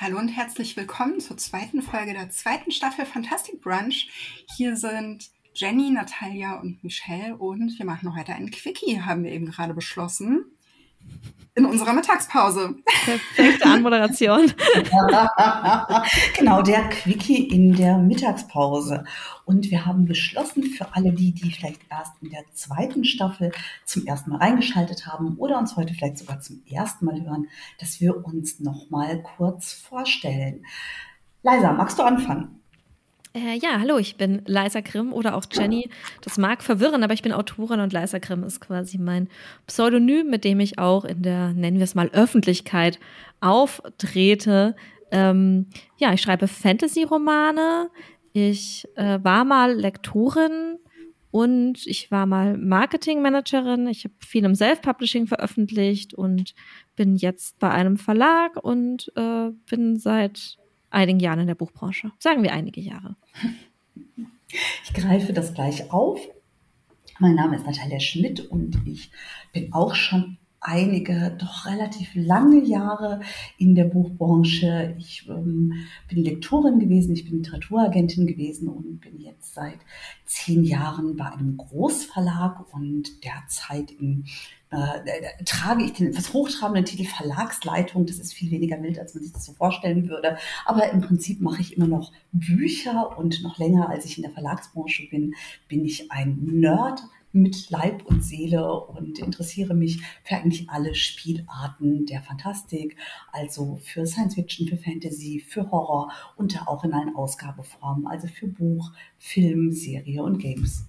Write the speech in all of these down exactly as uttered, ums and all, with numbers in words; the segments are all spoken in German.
Hallo und herzlich willkommen zur zweiten Folge der zweiten Staffel Fantastic Brunch. Hier sind Jenny, Natalia und Michelle und wir machen heute einen Quickie, haben wir eben gerade beschlossen, in unserer Mittagspause. Perfekte Anmoderation. Genau, der Quickie in der Mittagspause. Und wir haben beschlossen, für alle die, die vielleicht erst in der zweiten Staffel zum ersten Mal reingeschaltet haben oder uns heute vielleicht sogar zum ersten Mal hören, dass wir uns noch mal kurz vorstellen. Liza, magst du anfangen? Äh, ja, hallo, ich bin Liza Grimm oder auch Jenny. Das mag verwirren, aber ich bin Autorin und Liza Grimm ist quasi mein Pseudonym, mit dem ich auch in der, nennen wir es mal, Öffentlichkeit auftrete. Ähm, ja, ich schreibe Fantasy-Romane. Ich äh, war mal Lektorin und ich war mal Marketing-Managerin. Ich habe viel im Self-Publishing veröffentlicht und bin jetzt bei einem Verlag und äh, bin seit einigen Jahren in der Buchbranche. Sagen wir einige Jahre. Ich greife das gleich auf. Mein Name ist Natalia Schmidt und ich bin auch schon einige, doch relativ lange Jahre in der Buchbranche. Ich ähm, bin Lektorin gewesen, ich bin Literaturagentin gewesen und bin jetzt seit zehn Jahren bei einem Großverlag und derzeit im Äh, trage ich den etwas hochtrabenden Titel Verlagsleitung. Das ist viel weniger wild, als man sich das so vorstellen würde. Aber im Prinzip mache ich immer noch Bücher und noch länger, als ich in der Verlagsbranche bin, bin ich ein Nerd mit Leib und Seele und interessiere mich für eigentlich alle Spielarten der Fantastik, also für Science Fiction, für Fantasy, für Horror und auch in allen Ausgabeformen, also für Buch, Film, Serie und Games.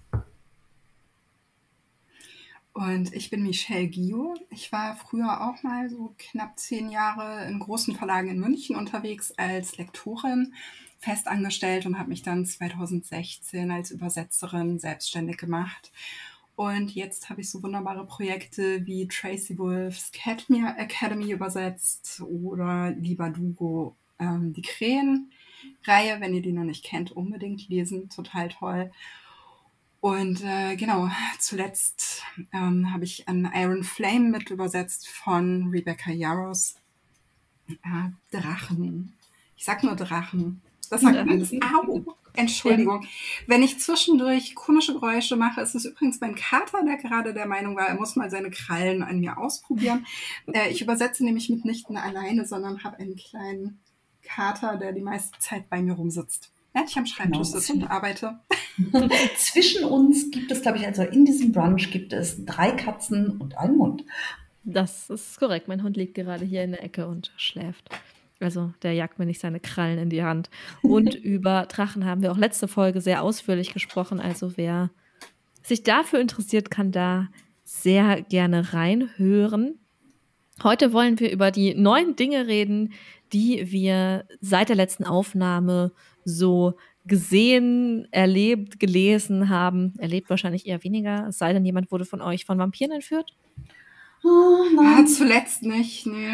Und ich bin Michelle Gio. Ich war früher auch mal so knapp zehn Jahre in großen Verlagen in München unterwegs als Lektorin, festangestellt und habe mich dann zweitausendsechzehn als Übersetzerin selbstständig gemacht. Und jetzt habe ich so wunderbare Projekte wie Tracy Wolfs Catmere Academy übersetzt oder Lieber Dugo, ähm, die Krähen-Reihe. Wenn ihr die noch nicht kennt, unbedingt lesen, total toll. Und äh, genau, zuletzt ähm, habe ich an Iron Flame mit übersetzt von Rebecca Yarros. Äh, Drachen. Ich sag nur Drachen. Das sagt alles. Au! Entschuldigung. Wenn ich zwischendurch komische Geräusche mache, ist es übrigens mein Kater, der gerade der Meinung war, er muss mal seine Krallen an mir ausprobieren. Äh, ich übersetze nämlich mitnichten alleine, sondern habe einen kleinen Kater, der die meiste Zeit bei mir rumsitzt. Während ich am Schreibtisch sitze und arbeite. Zwischen uns gibt es, glaube ich, also in diesem Brunch gibt es drei Katzen und einen Hund. Das ist korrekt. Mein Hund liegt gerade hier in der Ecke und schläft. Also der jagt mir nicht seine Krallen in die Hand. Und über Drachen haben wir auch letzte Folge sehr ausführlich gesprochen. Also wer sich dafür interessiert, kann da sehr gerne reinhören. Heute wollen wir über die neuen Dinge reden, die wir seit der letzten Aufnahme so gesehen, erlebt, gelesen haben. Erlebt wahrscheinlich eher weniger, es sei denn, jemand wurde von euch von Vampiren entführt. Oh, ah, zuletzt nicht, nee.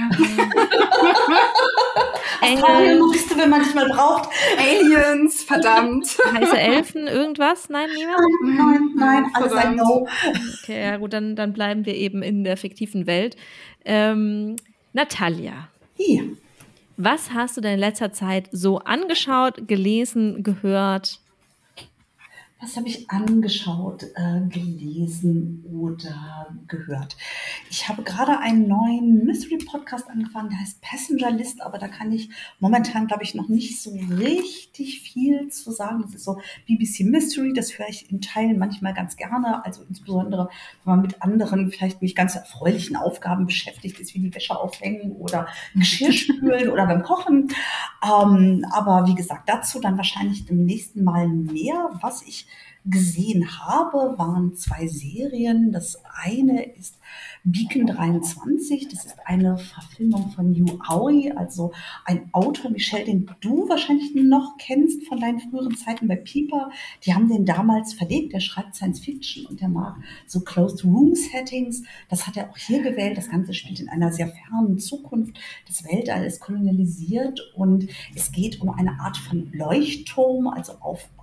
Engel musste, wenn man dich mal braucht. Aliens, verdammt. Heiße Elfen, irgendwas? Nein, niemand? Nein, nein, nein, alles ein No. Okay, ja gut, dann, dann bleiben wir eben in der fiktiven Welt. Ähm, Natalia. Ja. Was hast du denn in letzter Zeit so angeschaut, gelesen, gehört? Was habe ich angeschaut, äh, gelesen oder gehört? Ich habe gerade einen neuen Mystery-Podcast angefangen, der heißt Passenger List, aber da kann ich momentan, glaube ich, noch nicht so richtig viel zu sagen. Das ist so B B C Mystery, das höre ich in Teilen manchmal ganz gerne, also insbesondere, wenn man mit anderen vielleicht nicht ganz erfreulichen Aufgaben beschäftigt ist, wie die Wäsche aufhängen oder Geschirr spülen oder beim Kochen. Ähm, aber wie gesagt, dazu dann wahrscheinlich im nächsten Mal mehr. Was ich gesehen habe, waren zwei Serien. Das eine ist Beacon dreiundzwanzig. Das ist eine Verfilmung von Hugh Howey, also ein Autor, Michelle, den du wahrscheinlich noch kennst von deinen früheren Zeiten bei Piper. Die haben den damals verlegt. Der schreibt Science Fiction und der mag so Closed-Room-Settings. Das hat er auch hier gewählt. Das Ganze spielt in einer sehr fernen Zukunft. Das Weltall ist kolonialisiert und es geht um eine Art von Leuchtturm, also auf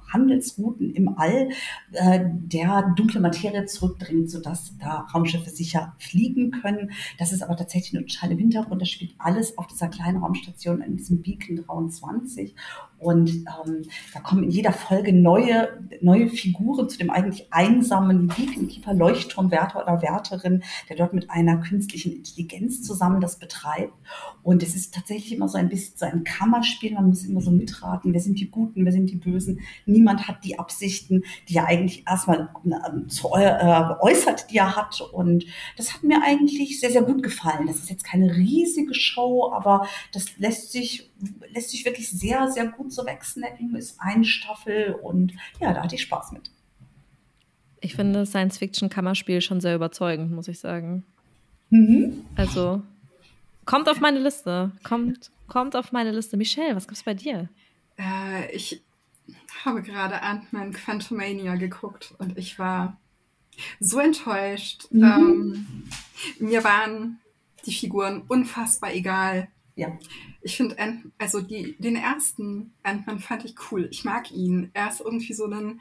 Handelsrouten im All, äh, der dunkle Materie zurückdringt, sodass da Raumschiffe sicher fliegen können. Das ist aber tatsächlich nur total im Hintergrund. Das spielt alles auf dieser kleinen Raumstation in diesem Beacon dreiundzwanzig. Und ähm, da kommen in jeder Folge neue, neue Figuren zu dem eigentlich einsamen Beacon-Keeper, Leuchtturmwärter oder Wärterin, der dort mit einer künstlichen Intelligenz zusammen das betreibt. Und es ist tatsächlich immer so ein bisschen so ein Kammerspiel. Man muss immer so mitraten, wer sind die Guten, wer sind die Bösen. Niemand hat die Absichten, die er eigentlich erstmal zu, äh, äußert, die er hat. Und das hat mir eigentlich sehr, sehr gut gefallen. Das ist jetzt keine riesige Show, aber das lässt sich, lässt sich wirklich sehr, sehr gut so wegsnacken. Ist eine Staffel und ja, da hatte ich Spaß mit. Ich finde Science-Fiction-Kammerspiel schon sehr überzeugend, muss ich sagen. Mhm. Also, kommt auf meine Liste. Kommt, kommt auf meine Liste. Michelle, was gibt's bei dir? Äh, ich habe gerade Ant-Man Quantumania geguckt und ich war so enttäuscht. Mhm. Ähm, mir waren die Figuren unfassbar egal. Ja. Ich finde, also die, den ersten Ant-Man fand ich cool. Ich mag ihn. Er ist irgendwie so ein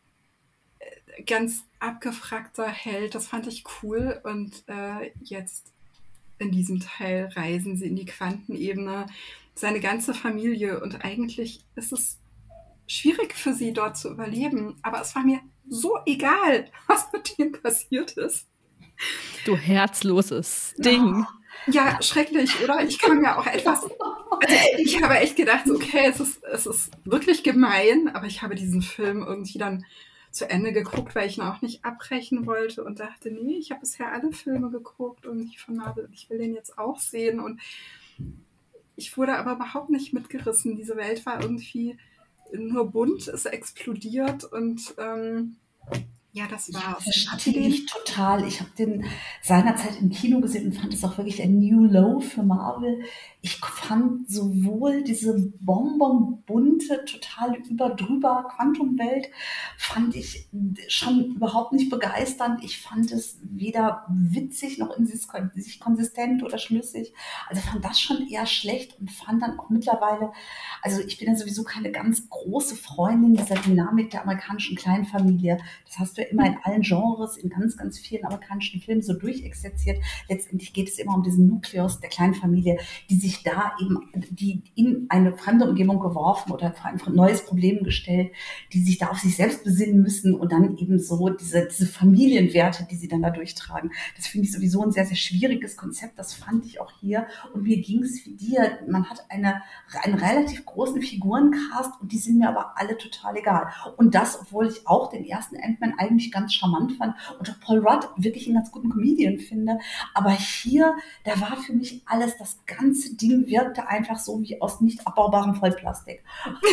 äh, ganz abgefragter Held. Das fand ich cool. Und äh, jetzt in diesem Teil reisen sie in die Quantenebene. Seine ganze Familie. Und eigentlich ist es schwierig für sie dort zu überleben. Aber es war mir so egal, was mit denen passiert ist. Du herzloses Ding. Ja, schrecklich, oder? Ich kann mir auch etwas... Also ich habe echt gedacht, okay, es ist, es ist wirklich gemein, aber ich habe diesen Film irgendwie dann zu Ende geguckt, weil ich ihn auch nicht abbrechen wollte und dachte, nee, ich habe bisher alle Filme geguckt irgendwie von Marvel und ich will den jetzt auch sehen. Und ich wurde aber überhaupt nicht mitgerissen. Diese Welt war irgendwie nur bunt, ist explodiert und... Ähm, ja, das war Ich verstehe dich total. Ich habe den seinerzeit im Kino gesehen und fand es auch wirklich ein New Low für Marvel. Ich fand sowohl diese bonbonbunte, total überdrüber Quantumwelt, fand ich schon überhaupt nicht begeisternd. Ich fand es weder witzig noch in sich konsistent oder schlüssig. Also fand das schon eher schlecht und fand dann auch mittlerweile, also ich bin ja sowieso keine ganz große Freundin dieser Dynamik der amerikanischen Kleinfamilie. Das hast du ja immer in allen Genres, in ganz, ganz vielen amerikanischen Filmen so durchexerziert. Letztendlich geht es immer um diesen Nukleus der Kleinfamilie, die sich da eben, die in eine fremde Umgebung geworfen oder vor ein neues Problem gestellt, die sich da auf sich selbst besinnen müssen und dann eben so diese, diese Familienwerte, die sie dann da durchtragen. Das finde ich sowieso ein sehr, sehr schwieriges Konzept. Das fand ich auch hier. Und mir ging es wie dir. Man hat eine, einen relativ großen Figurencast und die sind mir aber alle total egal. Und das, obwohl ich auch den ersten Ant-Man eigentlich ganz charmant fand und auch Paul Rudd wirklich einen ganz guten Comedian finde. Aber hier, da war für mich alles, das ganze Ding wirkte einfach so wie aus nicht abbaubarem Vollplastik.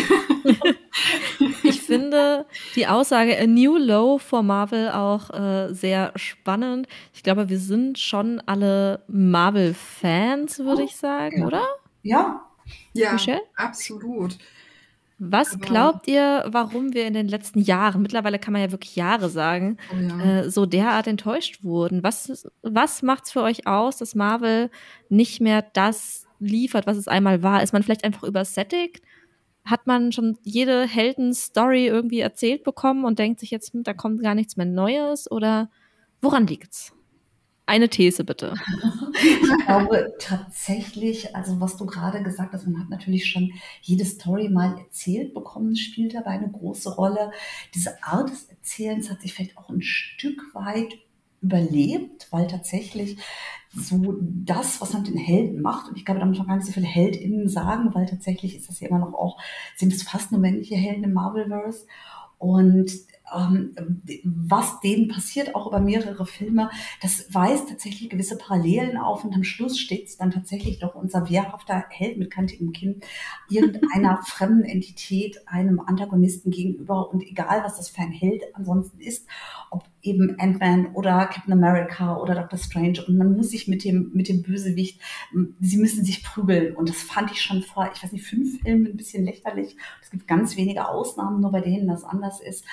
Ich finde die Aussage A New Low for Marvel auch äh, sehr spannend. Ich glaube, wir sind schon alle Marvel-Fans, würde ich sagen, Ja. oder? Ja. Ja, Michelle? absolut. Was Aber- glaubt ihr, warum wir in den letzten Jahren, mittlerweile kann man ja wirklich Jahre sagen, Oh ja. äh, so derart enttäuscht wurden? Was, was macht's für euch aus, dass Marvel nicht mehr das liefert, was es einmal war? Ist man vielleicht einfach übersättigt? Hat man schon jede Heldenstory irgendwie erzählt bekommen und denkt sich jetzt, hm, da kommt gar nichts mehr Neues? Oder woran liegt's? Eine These bitte. Ich glaube tatsächlich, also was du gerade gesagt hast, man hat natürlich schon jede Story mal erzählt bekommen, spielt dabei eine große Rolle. Diese Art des Erzählens hat sich vielleicht auch ein Stück weit überlebt, weil tatsächlich so das, was man mit den Helden macht, und ich glaube, da muss man gar nicht so viele HeldInnen sagen, weil tatsächlich ist das ja immer noch auch, sind es fast nur männliche Helden im Marvelverse. Und ähm, was denen passiert, auch über mehrere Filme, das weist tatsächlich gewisse Parallelen auf und am Schluss steht es dann tatsächlich doch unser wehrhafter Held mit kantigem Kinn irgendeiner fremden Entität, einem Antagonisten gegenüber und egal, was das für ein Held ansonsten ist, ob eben Ant-Man oder Captain America oder Doctor Strange und man muss sich mit dem, mit dem Bösewicht, sie müssen sich prügeln und das fand ich schon vor, ich weiß nicht, fünf Filmen ein bisschen lächerlich. Es gibt ganz wenige Ausnahmen, nur bei denen das anders ist.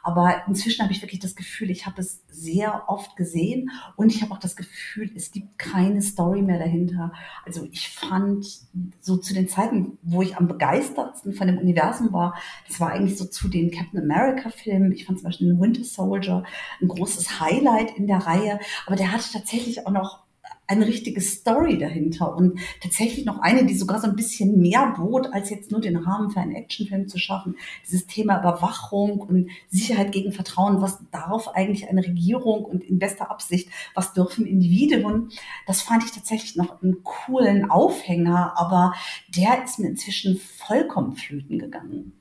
Aber inzwischen habe ich wirklich das Gefühl, ich habe es sehr oft gesehen und ich habe auch das Gefühl, es gibt keine Story mehr dahinter. Also ich fand so zu den Zeiten, wo ich am begeistertsten von dem Universum war, das war eigentlich so zu den Captain America-Filmen. Ich fand zum Beispiel den Winter Soldier ein großes Highlight in der Reihe, aber der hatte tatsächlich auch noch eine richtige Story dahinter und tatsächlich noch eine, die sogar so ein bisschen mehr bot, als jetzt nur den Rahmen für einen Actionfilm zu schaffen. Dieses Thema Überwachung und Sicherheit gegen Vertrauen, was darf eigentlich eine Regierung und in bester Absicht, was dürfen Individuen? Das fand ich tatsächlich noch einen coolen Aufhänger, aber der ist mir inzwischen vollkommen flöten gegangen.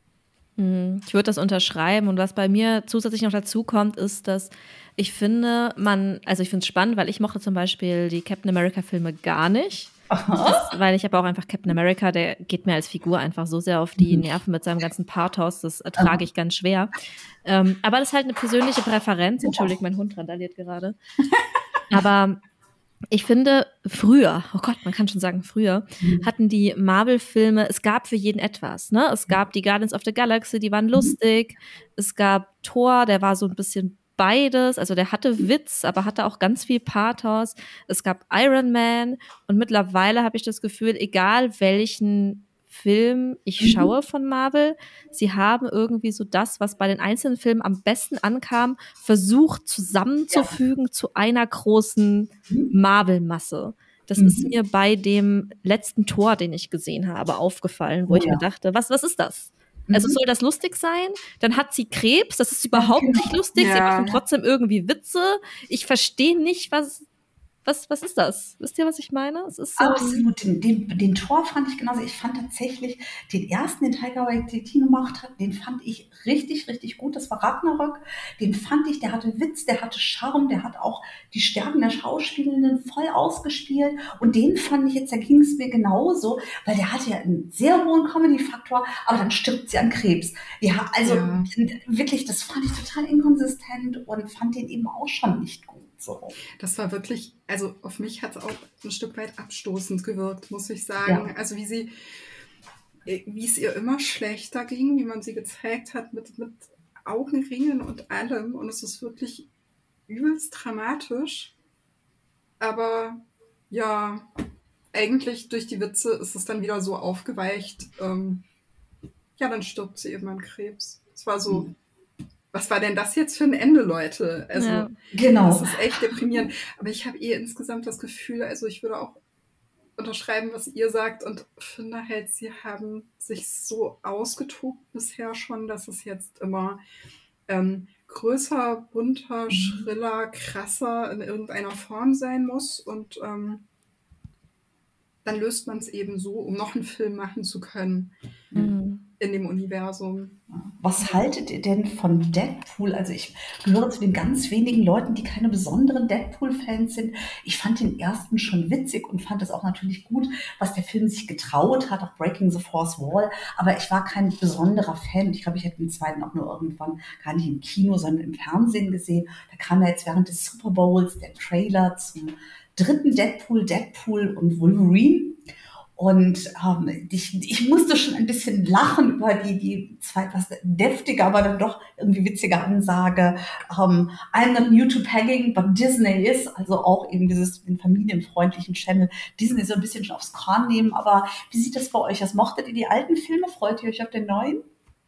Ich würde das unterschreiben. Und was bei mir zusätzlich noch dazu kommt, ist, dass ich finde, man, also ich finde es spannend, weil ich mochte zum Beispiel die Captain America-Filme gar nicht. Das, weil ich habe auch einfach Captain America, der geht mir als Figur einfach so sehr auf die Nerven mit seinem ganzen Pathos, das ertrage ich ganz schwer. Ähm, aber das ist halt eine persönliche Präferenz. Entschuldigt, mein Hund randaliert gerade. Aber ich finde, früher, oh Gott, man kann schon sagen früher, mhm. hatten die Marvel-Filme, es gab für jeden etwas, ne? Es gab die Guardians of the Galaxy, die waren lustig. Es gab Thor, der war so ein bisschen beides, also der hatte Witz, aber hatte auch ganz viel Pathos. Es gab Iron Man und mittlerweile habe ich das Gefühl, egal welchen Film ich schaue von Marvel, sie haben irgendwie so das, was bei den einzelnen Filmen am besten ankam, versucht zusammenzufügen ja. zu einer großen Marvel-Masse. Das mhm. ist mir bei dem letzten Tor, den ich gesehen habe, aufgefallen, wo oh, ich ja. mir dachte, was, was ist das? Mhm. Also soll das lustig sein? Dann hat sie Krebs, das ist überhaupt nicht lustig, ja. sie machen trotzdem irgendwie Witze. Ich verstehe nicht, was... Was, was ist das? Wisst ihr, was ich meine? Es ist so absolut. Den, den, den Tor fand ich genauso. Ich fand tatsächlich den ersten, den Taika Waititi gemacht hat, den fand ich richtig, richtig gut. Das war Ragnarök. Den fand ich, der hatte Witz, der hatte Charme, der hat auch die Stärken der Schauspielenden voll ausgespielt. Und den fand ich jetzt, da ging es mir genauso, weil der hatte ja einen sehr hohen Comedy-Faktor, aber dann stirbt sie an Krebs. Ja, also ja. wirklich, das fand ich total inkonsistent und fand den eben auch schon nicht gut. So. Das war wirklich, also auf mich hat es auch ein Stück weit abstoßend gewirkt, muss ich sagen. Ja. Also wie sie, wie es ihr immer schlechter ging, wie man sie gezeigt hat mit, mit Augenringen und allem. Und es ist wirklich übelst dramatisch. Aber ja, eigentlich durch die Witze ist es dann wieder so aufgeweicht. Ähm, ja, dann stirbt sie eben an Krebs. Es war so... Mhm. Was war denn das jetzt für ein Ende, Leute? Also, ja, genau. Das ist echt deprimierend. Aber ich habe eh insgesamt das Gefühl, also ich würde auch unterschreiben, was ihr sagt und finde halt, sie haben sich so ausgetobt bisher schon, dass es jetzt immer ähm, größer, bunter, mhm. schriller, krasser in irgendeiner Form sein muss und ähm, dann löst man es eben so, um noch einen Film machen zu können. Mhm. In dem Universum. Was haltet ihr denn von Deadpool? Also ich gehöre zu den ganz wenigen Leuten, die keine besonderen Deadpool-Fans sind. Ich fand den ersten schon witzig und fand es auch natürlich gut, was der Film sich getraut hat, auch Breaking the Fourth Wall. Aber ich war kein besonderer Fan. Ich glaube, ich hätte den zweiten auch nur irgendwann gar nicht im Kino, sondern im Fernsehen gesehen. Da kam ja jetzt während des Super Bowls der Trailer zum dritten Deadpool, Deadpool und Wolverine. Und ähm, ich, ich musste schon ein bisschen lachen über die, die zwar etwas deftige, aber dann doch irgendwie witzige Ansage. Ähm, I'm not new to pegging, but Disney is. Also auch eben dieses den familienfreundlichen Channel. Disney so ein bisschen schon aufs Korn nehmen. Aber wie sieht das bei euch aus? Mochtet ihr die alten Filme? Freut ihr euch auf den neuen?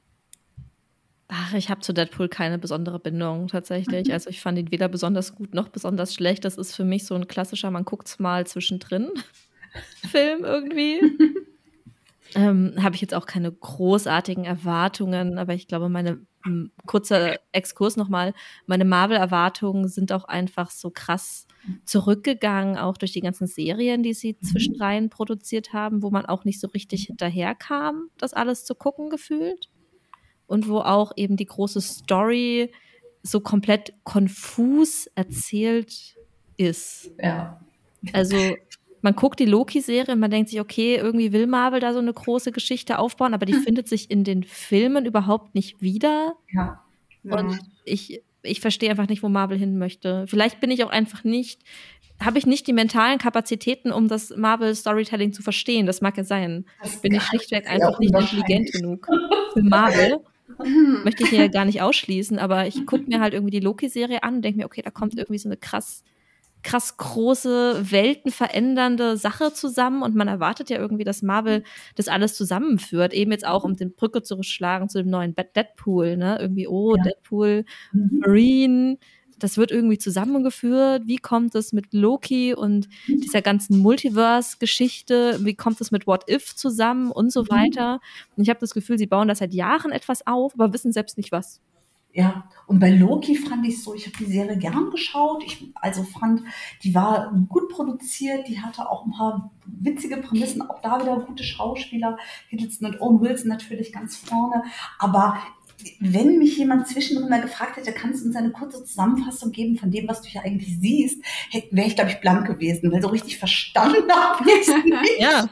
Ach, ich habe zu Deadpool keine besondere Bindung tatsächlich. Mhm. Also ich fand ihn weder besonders gut noch besonders schlecht. Das ist für mich so ein klassischer, man guckt's mal zwischendrin. Film irgendwie. ähm, habe ich jetzt auch keine großartigen Erwartungen, aber ich glaube, meine m, kurzer Exkurs nochmal, meine Marvel-Erwartungen sind auch einfach so krass zurückgegangen, auch durch die ganzen Serien, die sie zwischenreihen produziert haben, wo man auch nicht so richtig hinterherkam, das alles zu gucken gefühlt. Und wo auch eben die große Story so komplett konfus erzählt ist. Ja. Also man guckt die Loki-Serie und man denkt sich, okay, irgendwie will Marvel da so eine große Geschichte aufbauen, aber die hm. findet sich in den Filmen überhaupt nicht wieder. Ja. Ja. Und ich, ich verstehe einfach nicht, wo Marvel hin möchte. Vielleicht bin ich auch einfach nicht, habe ich nicht die mentalen Kapazitäten, um das Marvel-Storytelling zu verstehen. Das mag ja sein. Das bin ich schlichtweg einfach nicht intelligent genug für Marvel. möchte ich hier gar nicht ausschließen, aber ich gucke mir halt irgendwie die Loki-Serie an und denke mir, okay, da kommt irgendwie so eine krass krass große, weltenverändernde Sache zusammen und man erwartet ja irgendwie, dass Marvel das alles zusammenführt, eben jetzt auch, um den Brücke zu schlagen zu dem neuen Deadpool, ne, irgendwie, oh, ja. Deadpool, mhm. Marine, das wird irgendwie zusammengeführt, wie kommt es mit Loki und dieser ganzen Multiverse-Geschichte, wie kommt es mit What If zusammen und so weiter, und ich habe das Gefühl, sie bauen da seit Jahren etwas auf, aber wissen selbst nicht was. Ja, und bei Loki fand ich so, ich habe die Serie gern geschaut. Ich also fand, die war gut produziert, die hatte auch ein paar witzige Prämissen, auch da wieder gute Schauspieler, Hiddleston und Owen Wilson natürlich ganz vorne. Aber wenn mich jemand zwischendrin mal gefragt hätte, kannst du uns eine kurze Zusammenfassung geben von dem, was du hier eigentlich siehst, wäre ich, glaube ich, blank gewesen, weil so richtig verstanden habe ich es nicht. Ja,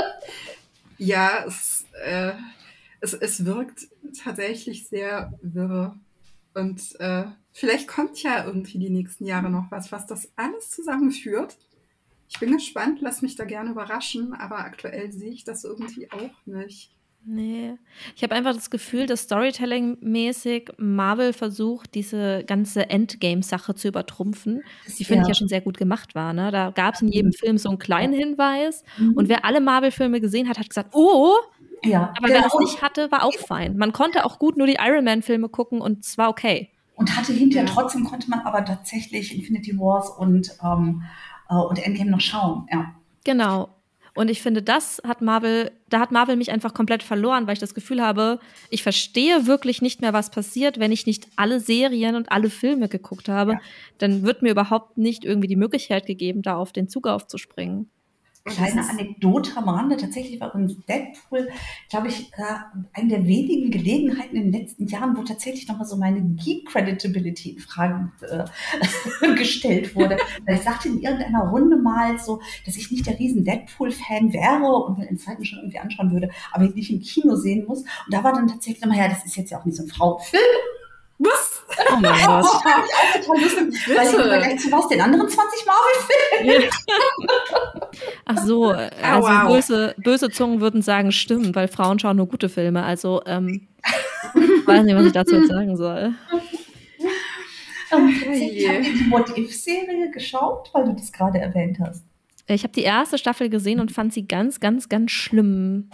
ja es, äh, es, es wirkt tatsächlich sehr wirr. Und äh, vielleicht kommt ja irgendwie die nächsten Jahre noch was, was das alles zusammenführt. Ich bin gespannt, lass mich da gerne überraschen, aber aktuell sehe ich das irgendwie auch nicht. Nee. Ich habe einfach das Gefühl, dass Storytelling-mäßig Marvel versucht, diese ganze Endgame-Sache zu übertrumpfen, die, finde ja. ich, ja schon sehr gut gemacht war. Ne? Da gab es in jedem Film so einen kleinen Hinweis mhm. und wer alle Marvel-Filme gesehen hat, hat gesagt, oh, ja, aber genau. wer das nicht hatte, war auch fein. Man konnte auch gut nur die Iron Man-Filme gucken und es war okay. Und hatte hinterher ja. trotzdem, konnte man aber tatsächlich Infinity Wars und, ähm, äh, und Endgame noch schauen. Ja. Genau. Und ich finde, das hat Marvel, da hat Marvel mich einfach komplett verloren, weil ich das Gefühl habe, ich verstehe wirklich nicht mehr, was passiert, wenn ich nicht alle Serien und alle Filme geguckt habe. Ja. Dann wird mir überhaupt nicht irgendwie die Möglichkeit gegeben, da auf den Zug aufzuspringen. Kleine Anekdote am Rande, tatsächlich war uns Deadpool, glaube ich, äh, eine der wenigen Gelegenheiten in den letzten Jahren, wo tatsächlich nochmal so meine Geek-Creditability in Frage äh, gestellt wurde. Weil ich sagte in irgendeiner Runde mal so, dass ich nicht der riesen Deadpool-Fan wäre und mir den zweiten schon irgendwie anschauen würde, aber ich nicht im Kino sehen muss. Und da war dann tatsächlich nochmal, ja, das ist jetzt ja auch nicht so ein Frauenfilm. Was? Oh mein Gott. Das fand ich auch total lustig, weil ich im Vergleich zu was, den anderen zwanzig Marvel-Filmen. Ach so, also oh, wow. böse, böse Zungen würden sagen, stimmt, weil Frauen schauen nur gute Filme. Also, ähm, ich weiß nicht, was ich dazu jetzt sagen soll. Ähm, tatsächlich, habt ihr die What-If-Serie geschaut, weil du das gerade erwähnt hast? Ich habe die erste Staffel gesehen und fand sie ganz, ganz, ganz schlimm.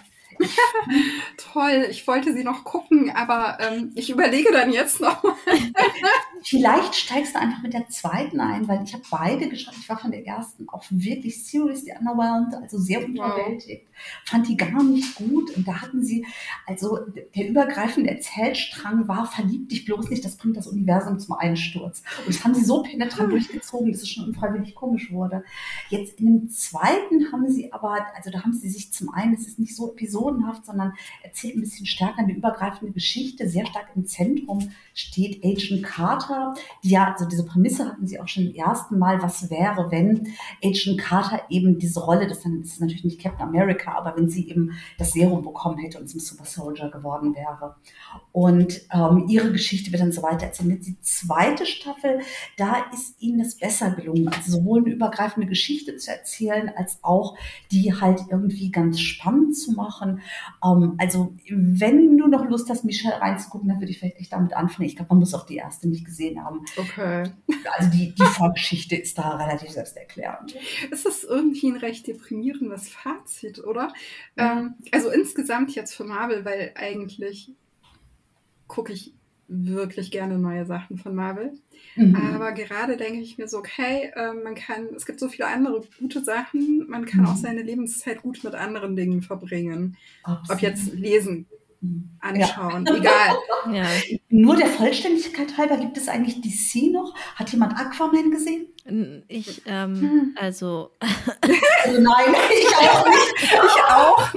Toll, ich wollte sie noch gucken, aber ähm, ich überlege dann jetzt noch mal. Vielleicht steigst du einfach mit der zweiten ein, weil ich habe beide geschaut. Ich war von der ersten auch wirklich seriously underwhelmed, also sehr unterwältigt. Wow. Fand die gar nicht gut. Und da hatten sie, also der übergreifende Erzählstrang war, verlieb dich bloß nicht, das bringt das Universum zum Einsturz. Und das haben sie so penetrant durchgezogen, dass es schon unfreiwillig komisch wurde. Jetzt in dem zweiten haben sie aber, also da haben sie sich zum einen, es ist nicht so episodenhaft, sondern erzählt ein bisschen stärker eine übergreifende Geschichte. Sehr stark im Zentrum steht Agent Carter. Die ja, also diese Prämisse hatten sie auch schon im ersten Mal, was wäre, wenn Agent Carter eben diese Rolle, das, dann, das ist natürlich nicht Captain America, aber wenn sie eben das Serum bekommen hätte und zum Super Soldier geworden wäre. Und ähm, ihre Geschichte wird dann so weiter erzählt. Die zweite Staffel, da ist ihnen das besser gelungen, also sowohl eine übergreifende Geschichte zu erzählen, als auch die halt irgendwie ganz spannend zu machen. Ähm, also wenn du noch Lust hast, Michelle reinzugucken, dann würde ich vielleicht echt damit anfangen. Ich glaube, man muss auch die erste nicht gesehen haben. Okay. Also die, die Vorgeschichte ist da relativ selbsterklärend. Es ist irgendwie ein recht deprimierendes Fazit, oder? Ja. Ähm, also insgesamt jetzt für Marvel, weil eigentlich gucke ich wirklich gerne neue Sachen von Marvel. Mhm. Aber gerade denke ich mir so, okay, äh, man kann, es gibt so viele andere gute Sachen, man kann mhm. auch seine Lebenszeit gut mit anderen Dingen verbringen. Absolut. Ob jetzt lesen, anschauen, ja. egal. Ja. Nur der Vollständigkeit halber, gibt es eigentlich D C noch? Hat jemand Aquaman gesehen? Ich, ähm, hm. also... also nein, ich auch nicht. Ich auch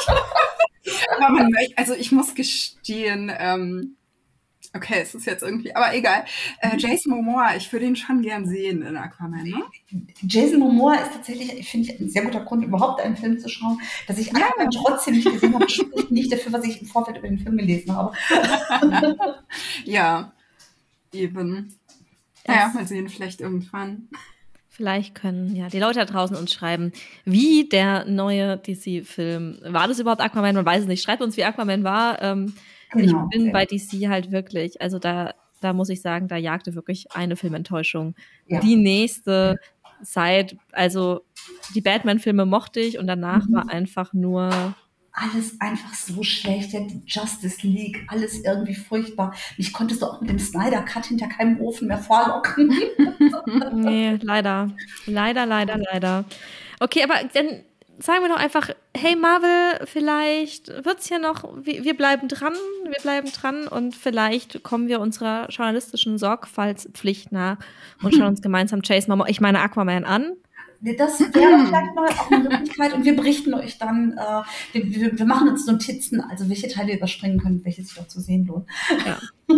nicht. Aber man möchte, also ich muss gestehen, ähm, okay, es ist jetzt irgendwie, aber egal. Äh, Jason Momoa, ich würde ihn schon gern sehen in Aquaman, ne? Jason Momoa ist tatsächlich, finde ich, ein sehr guter Grund, überhaupt einen Film zu schauen. Dass ich ja. Aquaman trotzdem nicht gesehen habe, spricht nicht dafür, was ich im Vorfeld über den Film gelesen habe. Ja, eben. Naja, mal sehen, vielleicht irgendwann. Vielleicht können ja die Leute da draußen uns schreiben, wie der neue D C-Film, war das überhaupt Aquaman? Man weiß es nicht. Schreibt uns, wie Aquaman war. Ähm, Genau, ich bin sehr bei gut. D C halt wirklich, also da, da muss ich sagen, da jagte wirklich eine Filmenttäuschung Ja. die nächste Zeit. Also die Batman-Filme mochte ich und danach Mhm. war einfach nur... Alles einfach so schlecht, ja, die Justice League, alles irgendwie furchtbar. Mich konntest du auch mit dem Snyder Cut hinter keinem Ofen mehr vorlocken. Nee, leider. Leider, leider, leider. Okay, aber dann sagen wir doch einfach, hey Marvel, vielleicht wird's ja noch, wir, wir bleiben dran, wir bleiben dran und vielleicht kommen wir unserer journalistischen Sorgfaltspflicht nach und schauen uns gemeinsam Chase Momoa, ich meine Aquaman an. Das wäre vielleicht mal auch eine Möglichkeit und wir berichten euch dann, äh, wir, wir, wir machen uns Notizen, also welche Teile ihr überspringen könnt, welche sich auch zu sehen lohnt. Ja.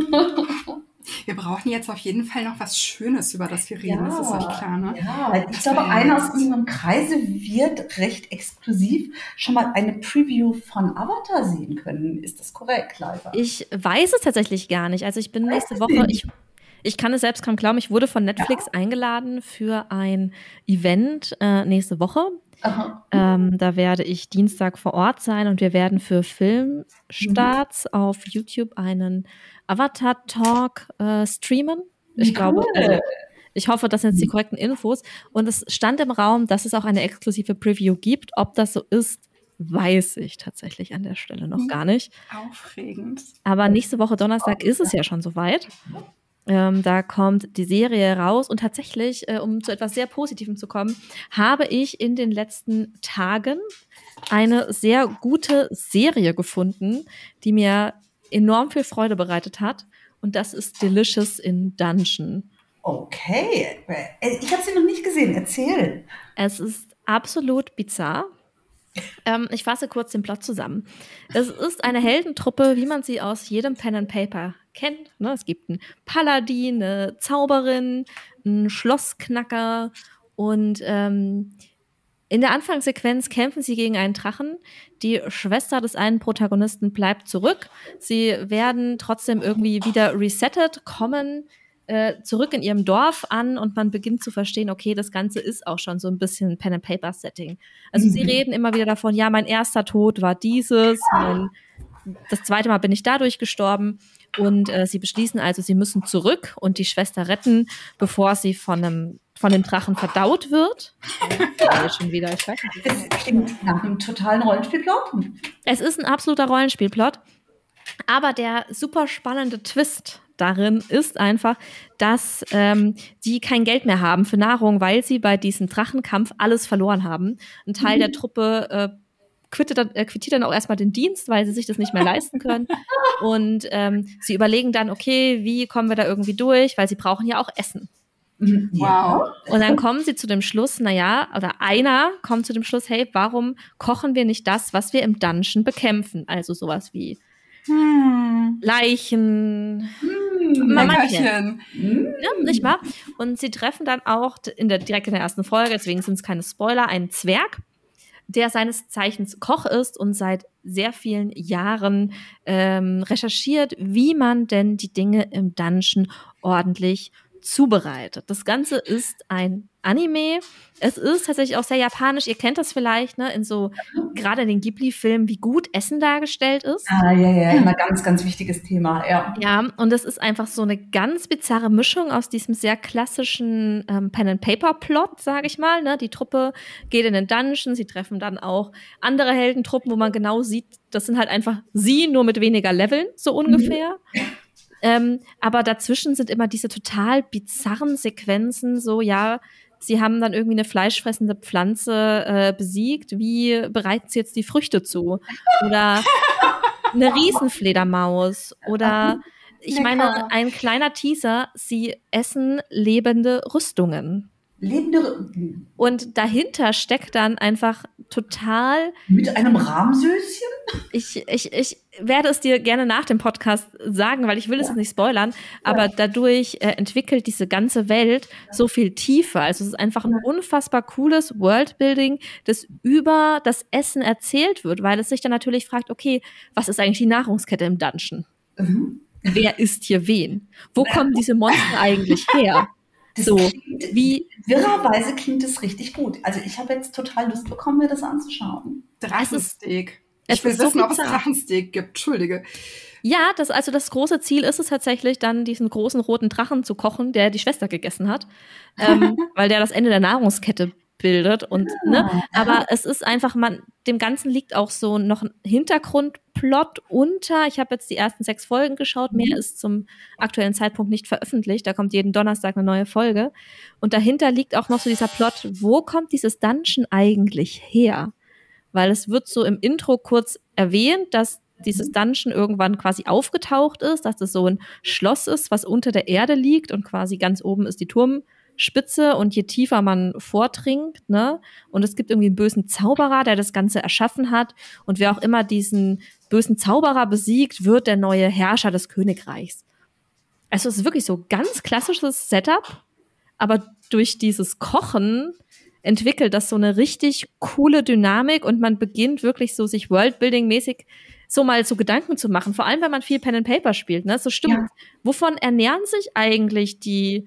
Wir brauchen jetzt auf jeden Fall noch was Schönes, über das wir reden, das ist euch klar, ne? Ja, ich Das glaube, war ja einer jetzt- aus unserem Kreise wird recht exklusiv schon mal eine Preview von Avatar sehen können. Ist das korrekt, Leiser? Ich weiß es tatsächlich gar nicht. Also ich bin nächste es Woche, nicht? ich, ich kann es selbst kaum glauben, ich wurde von Netflix eingeladen für ein Event äh, nächste Woche. Aha. Ähm, da werde ich Dienstag vor Ort sein und wir werden für Filmstarts auf YouTube einen Avatar-Talk äh, streamen. Ich Wie glaube, cool. also, ich hoffe, das sind jetzt die korrekten Infos. Und es stand im Raum, dass es auch eine exklusive Preview gibt. Ob das so ist, weiß ich tatsächlich an der Stelle noch gar nicht. Aufregend. Aber nächste Woche Donnerstag ist es ja schon soweit. Ähm, da kommt die Serie raus und tatsächlich, äh, um zu etwas sehr Positivem zu kommen, habe ich in den letzten Tagen eine sehr gute Serie gefunden, die mir enorm viel Freude bereitet hat. Und das ist Delicious in Dungeon. Okay, ich habe sie noch nicht gesehen. Erzähl. Es ist absolut bizarr. Ähm, ich fasse kurz den Plot zusammen. Es ist eine Heldentruppe, wie man sie aus jedem Pen and Paper kennt. Ne? Es gibt einen Paladin, eine Zauberin, einen Schlossknacker und ähm, in der Anfangssequenz kämpfen sie gegen einen Drachen. Die Schwester des einen Protagonisten bleibt zurück. Sie werden trotzdem irgendwie wieder resettet, kommen äh, zurück in ihrem Dorf an und man beginnt zu verstehen, okay, das Ganze ist auch schon so ein bisschen Pen-and-Paper-Setting. Also Mhm. sie reden immer wieder davon, ja, mein erster Tod war dieses, mein, das zweite Mal bin ich dadurch gestorben und äh, sie beschließen also, sie müssen zurück und die Schwester retten, bevor sie von einem von dem Drachen verdaut wird. Ja, schon wieder, ich weiß nicht. Das klingt nach einem totalen Rollenspielplot. Es ist ein absoluter Rollenspielplot, aber der super spannende Twist darin ist einfach, dass ähm, die kein Geld mehr haben für Nahrung, weil sie bei diesem Drachenkampf alles verloren haben. Ein Teil Mhm. der Truppe äh, quittet dann, äh, quittiert dann auch erstmal den Dienst, weil sie sich das nicht mehr leisten können. Und ähm, sie überlegen dann, okay, wie kommen wir da irgendwie durch, weil sie brauchen ja auch Essen. Mhm. Wow. Und dann kommen sie zu dem Schluss, naja, oder einer kommt zu dem Schluss, hey, warum kochen wir nicht das, was wir im Dungeon bekämpfen? Also sowas wie Hm. Leichen, Hm. Man- manche. Leckerchen. Hm. ja, nicht wahr? Und sie treffen dann auch in der, direkt in der ersten Folge, deswegen sind es keine Spoiler, einen Zwerg, der seines Zeichens Koch ist und seit sehr vielen Jahren ähm, recherchiert, wie man denn die Dinge im Dungeon ordentlich zubereitet. Das Ganze ist ein Anime. Es ist tatsächlich auch sehr japanisch. Ihr kennt das vielleicht, ne, in so, gerade in den Ghibli-Filmen, wie gut Essen dargestellt ist. Ah, ja, ja, immer ganz, ganz wichtiges Thema, ja. Ja, und es ist einfach so eine ganz bizarre Mischung aus diesem sehr klassischen ähm, Pen-and-Paper-Plot, sage ich mal. Ne? Die Truppe geht in den Dungeon, sie treffen dann auch andere Heldentruppen, wo man genau sieht, das sind halt einfach sie, nur mit weniger Leveln, so ungefähr. Ähm, aber dazwischen sind immer diese total bizarren Sequenzen, so, ja, sie haben dann irgendwie eine fleischfressende Pflanze äh, besiegt, wie bereiten sie jetzt die Früchte zu? Oder eine Riesenfledermaus oder ich Lecker. meine, ein kleiner Teaser, sie essen lebende Rüstungen. Lebende Und dahinter steckt dann einfach total, mit einem Rahmsöschen? ich, ich, ich werde es dir gerne nach dem Podcast sagen, weil ich will es jetzt nicht spoilern, aber dadurch äh, entwickelt diese ganze Welt so viel Tiefe. Also es ist einfach ein unfassbar cooles Worldbuilding, das über das Essen erzählt wird, weil es sich dann natürlich fragt, okay, was ist eigentlich die Nahrungskette im Dungeon? Mhm. Wer isst hier wen? Wo kommen diese Monster eigentlich her? Das So, klingt, wie, wirrerweise klingt es richtig gut. Also ich habe jetzt total Lust bekommen, mir das anzuschauen. Drachensteak. Es Ich will ist so wissen, ob es bizarr. Drachensteak gibt. Entschuldige. Ja, das, also das große Ziel ist es tatsächlich, dann diesen großen roten Drachen zu kochen, der die Schwester gegessen hat, ähm, weil der das Ende der Nahrungskette bildet. Und ne, aber es ist einfach, man, dem Ganzen liegt auch so noch ein Hintergrundplot unter. Ich habe jetzt die ersten sechs Folgen geschaut, mehr ist zum aktuellen Zeitpunkt nicht veröffentlicht. Da kommt jeden Donnerstag eine neue Folge. Und dahinter liegt auch noch so dieser Plot, wo kommt dieses Dungeon eigentlich her? Weil es wird so im Intro kurz erwähnt, dass dieses Dungeon irgendwann quasi aufgetaucht ist, dass das so ein Schloss ist, was unter der Erde liegt und quasi ganz oben ist die Turmspitze und je tiefer man vordringt, ne, und es gibt irgendwie einen bösen Zauberer, der das Ganze erschaffen hat und wer auch immer diesen bösen Zauberer besiegt, wird der neue Herrscher des Königreichs. Also es ist wirklich so ganz klassisches Setup, aber durch dieses Kochen entwickelt das so eine richtig coole Dynamik und man beginnt wirklich so sich Worldbuilding-mäßig so mal so Gedanken zu machen, vor allem, wenn man viel Pen and Paper spielt, ne? So stimmt. Ja. Wovon ernähren sich eigentlich die,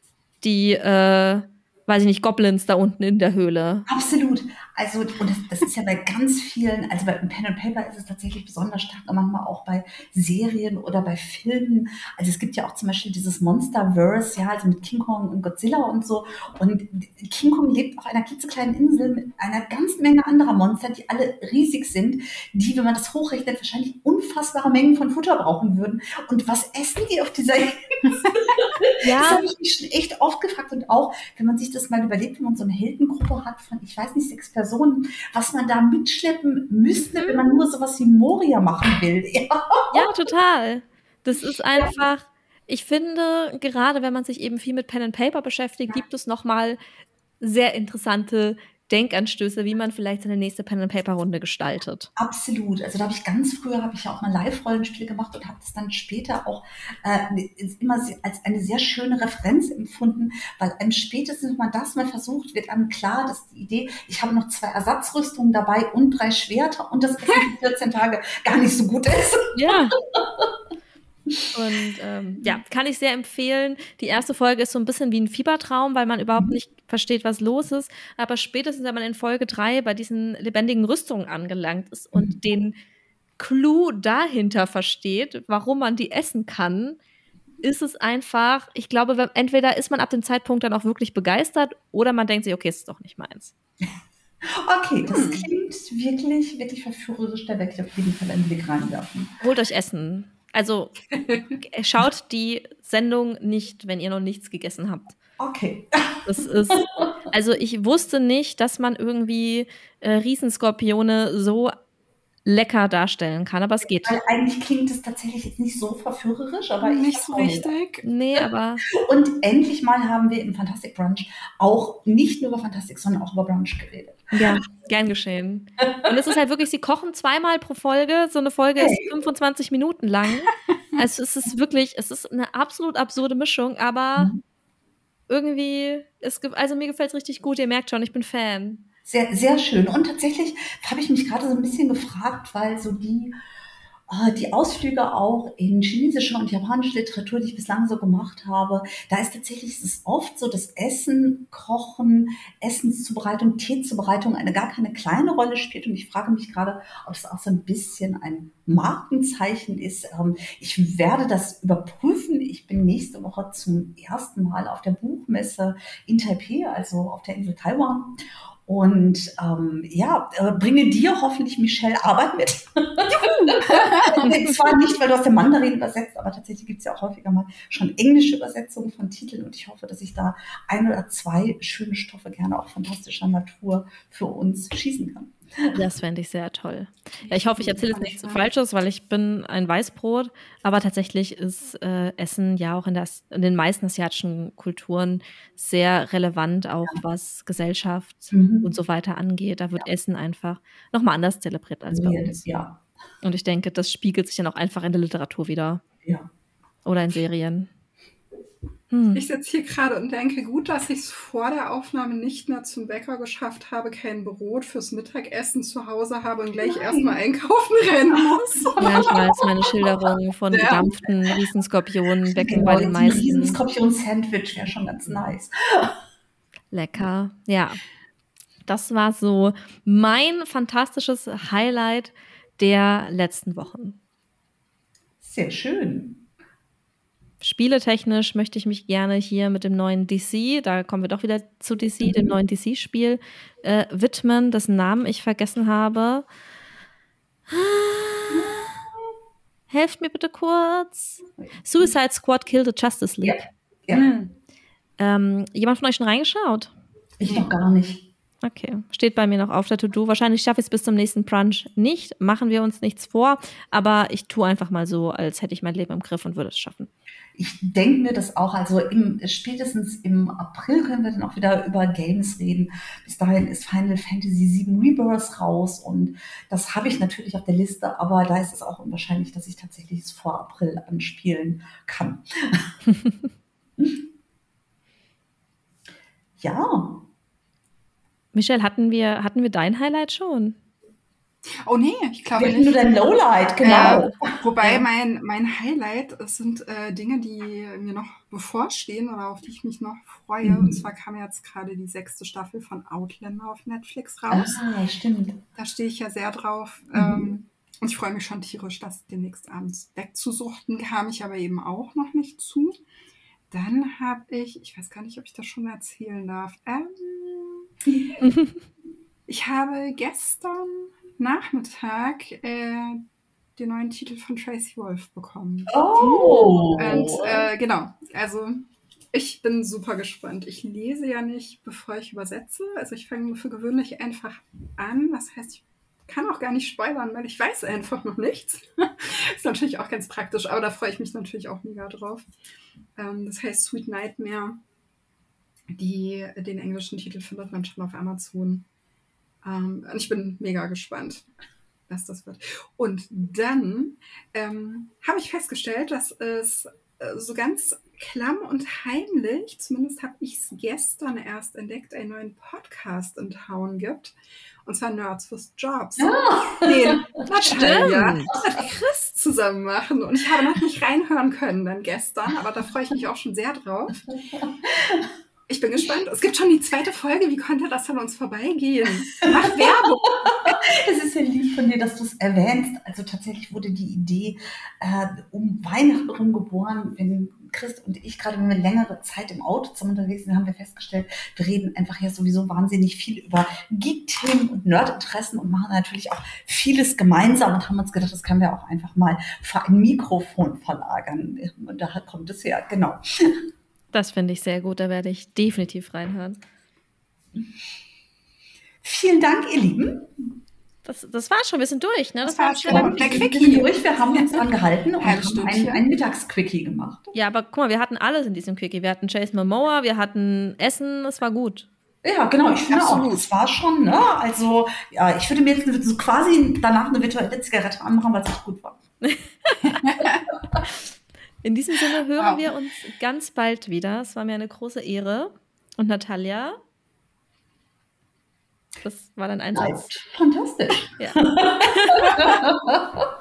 die, äh, weiß ich nicht, Goblins da unten in der Höhle? Absolut. Also, und das, das ist ja bei ganz vielen, also bei Pen and Paper ist es tatsächlich besonders stark, und manchmal auch bei Serien oder bei Filmen. Also es gibt ja auch zum Beispiel dieses Monsterverse, ja, also mit King Kong und Godzilla und so. Und King Kong lebt auf einer klitzekleinen Insel mit einer ganzen Menge anderer Monster, die alle riesig sind, die, wenn man das hochrechnet, wahrscheinlich unfassbare Mengen von Futter brauchen würden. Und was essen die auf dieser Insel? Ja. Das habe ich mich schon echt oft gefragt. Und auch, wenn man sich das mal überlegt, wenn man so eine Heldengruppe hat von, ich weiß nicht, sechs Personen, was man da mitschleppen müsste, wenn man nur sowas wie Moria machen will. Ja, ja, total. Das ist einfach, ja. Ich finde, gerade wenn man sich eben viel mit Pen and Paper beschäftigt, gibt es nochmal sehr interessante Denkanstöße, wie man vielleicht seine nächste Pen-and-Paper-Runde gestaltet. Absolut. Also da habe ich ganz früher, habe ich ja auch mal Live-Rollenspiel gemacht und habe das dann später auch äh, immer als eine sehr schöne Referenz empfunden, weil einem spätestens, wenn man das mal versucht, wird einem klar, dass die Idee, ich habe noch zwei Ersatzrüstungen dabei und drei Schwerter und das Essen für vierzehn Tage gar nicht so gut ist. Ja. Und ähm, ja, kann ich sehr empfehlen. Die erste Folge ist so ein bisschen wie ein Fiebertraum, weil man überhaupt nicht versteht, was los ist. Aber spätestens, wenn man in Folge drei bei diesen lebendigen Rüstungen angelangt ist und mhm. den Clou dahinter versteht, warum man die essen kann, ist es einfach, ich glaube, wenn, entweder ist man ab dem Zeitpunkt dann auch wirklich begeistert oder man denkt sich, okay, es ist doch nicht meins. Okay, das hm. klingt wirklich, wirklich verführerisch. Da werde ich auf jeden Fall einen Blick reinwerfen. Holt euch Essen. Also schaut die Sendung nicht, wenn ihr noch nichts gegessen habt. Okay. Das ist, also ich wusste nicht, dass man irgendwie äh, Riesenskorpione so lecker darstellen kann, aber es geht. Weil eigentlich klingt es tatsächlich jetzt nicht so verführerisch, aber nicht so richtig. Nee, aber. Und endlich mal haben wir im Fantastic Brunch auch nicht nur über Fantastic, sondern auch über Brunch geredet. Ja, gern geschehen. Und es ist halt wirklich, sie kochen zweimal pro Folge. So eine Folge hey. ist fünfundzwanzig Minuten lang. Also es ist wirklich, es ist eine absolut absurde Mischung, aber mhm. irgendwie, es, also mir gefällt es richtig gut. Ihr merkt schon, ich bin Fan. Sehr, sehr schön. Und tatsächlich habe ich mich gerade so ein bisschen gefragt, weil so die, äh, die Ausflüge auch in chinesische und japanische Literatur, die ich bislang so gemacht habe, da ist tatsächlich es ist oft so, dass Essen, Kochen, Essenszubereitung, Teezubereitung eine gar keine kleine Rolle spielt. Und ich frage mich gerade, ob es auch so ein bisschen ein Markenzeichen ist. Ähm, ich werde das überprüfen. Ich bin nächste Woche zum ersten Mal auf der Buchmesse in Taipei, also auf der Insel Taiwan. Und ähm, ja, äh, bringe dir hoffentlich, Michelle, Arbeit mit. Zwar nicht, weil du aus dem Mandarin übersetzt, aber tatsächlich gibt es ja auch häufiger mal schon englische Übersetzungen von Titeln. Und ich hoffe, dass ich da ein oder zwei schöne Stoffe, gerne auch fantastischer Natur, für uns schießen kann. Das fände ich sehr toll. Ja, ich hoffe, ich erzähle jetzt nichts Falsches, weil ich bin ein Weißbrot. Aber tatsächlich ist äh, Essen ja auch in, das, in den meisten asiatischen Kulturen sehr relevant, auch ja. was Gesellschaft mhm. und so weiter angeht. Da wird ja. Essen einfach nochmal anders zelebriert als bei uns. Ja. Und ich denke, das spiegelt sich dann auch einfach in der Literatur wieder. Ja. Oder in Serien. Hm. Ich sitze hier gerade und denke, gut, dass ich es vor der Aufnahme nicht mehr zum Bäcker geschafft habe, kein Brot fürs Mittagessen zu Hause habe und gleich erstmal einkaufen rennen muss. Ja, ich weiß, meine Schilderung von ja. gedampften Riesenskorpionen wecken ja, bei den meisten. Ein Riesenskorpion-Sandwich wäre schon ganz nice. Lecker, ja. Das war so mein fantastisches Highlight der letzten Wochen. Sehr schön. Spieletechnisch möchte ich mich gerne hier mit dem neuen D C, da kommen wir doch wieder zu D C, mhm. dem neuen D C-Spiel, äh, widmen, dessen Namen ich vergessen habe. Helft mir bitte kurz. Suicide Squad Kill the Justice League. Ja. Ja. Ähm, jemand von euch schon reingeschaut? Ich noch gar nicht. Okay, steht bei mir noch auf der To-Do. Wahrscheinlich schaffe ich es bis zum nächsten Brunch nicht. Machen wir uns nichts vor. Aber ich tue einfach mal so, als hätte ich mein Leben im Griff und würde es schaffen. Ich denke mir das auch. Also im, spätestens im April können wir dann auch wieder über Games reden. Bis dahin ist Final Fantasy sieben Rebirth raus. Und das habe ich natürlich auf der Liste. Aber da ist es auch unwahrscheinlich, dass ich tatsächlich es vor April anspielen kann. Ja. Michelle, hatten wir, hatten wir dein Highlight schon? Oh nee, ich glaube nicht. nicht. Nur dein Lowlight, genau. Äh, wobei mein, mein Highlight, es sind äh, Dinge, die mir noch bevorstehen oder auf die ich mich noch freue. Mhm. Und zwar kam jetzt gerade die sechste Staffel von Outlander auf Netflix raus. Ah, stimmt. Da stehe ich ja sehr drauf. Mhm. Ähm, und ich freue mich schon tierisch, das demnächst abends wegzusuchten. Kam ich aber eben auch noch nicht zu. Dann habe ich, ich weiß gar nicht, ob ich das schon erzählen darf. Ähm, ich habe gestern Nachmittag äh, den neuen Titel von Tracy Wolf bekommen. Oh! Und äh, genau, also ich bin super gespannt. Ich lese ja nicht, bevor ich übersetze. Also ich fange für gewöhnlich einfach an. Das heißt, ich kann auch gar nicht spoilern, weil ich weiß einfach noch nichts. Ist natürlich auch ganz praktisch, aber da freue ich mich natürlich auch mega drauf. Ähm, das heißt Sweet Nightmare. Die, den englischen Titel findet man schon auf Amazon. Ähm, und ich bin mega gespannt, was das wird. Und dann ähm, habe ich festgestellt, dass es äh, so ganz klamm und heimlich, zumindest habe ich es gestern erst entdeckt, einen neuen Podcast in Town gibt. Und zwar Nerds with Jobs. Ja. Den Natalia und Chris zusammen machen. Und ich habe noch nicht reinhören können dann gestern, aber da freue ich mich auch schon sehr drauf. Ich bin gespannt. Es gibt schon die zweite Folge. Wie konnte das an uns vorbeigehen? Mach Werbung. Es ist ja lieb von dir, dass du es erwähnst. Also tatsächlich wurde die Idee äh, um Weihnachten rum geboren. Wenn Chris und ich gerade, wenn wir längere Zeit im Auto zusammen unterwegs sind, haben wir festgestellt, wir reden einfach ja sowieso wahnsinnig viel über Geek-Themen und Nerd-Interessen und machen natürlich auch vieles gemeinsam und haben uns gedacht, das können wir auch einfach mal vor ein Mikrofon verlagern. Und da kommt es her, genau. Das finde ich sehr gut, da werde ich definitiv reinhören. Vielen Dank, ihr Lieben. Das, das war schon, wir sind durch, ne? Das, das war war schon der Quickie. Quickie. Durch. Wir haben uns angehalten und Halb haben einen, einen Mittagsquickie gemacht. Ja, aber guck mal, wir hatten alles in diesem Quickie. Wir hatten Chase Momoa, wir hatten Essen, es war gut. Ja, genau, ich finde Absolut. auch, das war schon, ne? Also, ja, ich würde mir jetzt so quasi danach eine virtuelle Zigarette anmachen, weil es echt gut war. In diesem Sinne hören wow. wir uns ganz bald wieder. Es war mir eine große Ehre. Und Natalia, das war dein Einsatz. Fantastisch. Ja.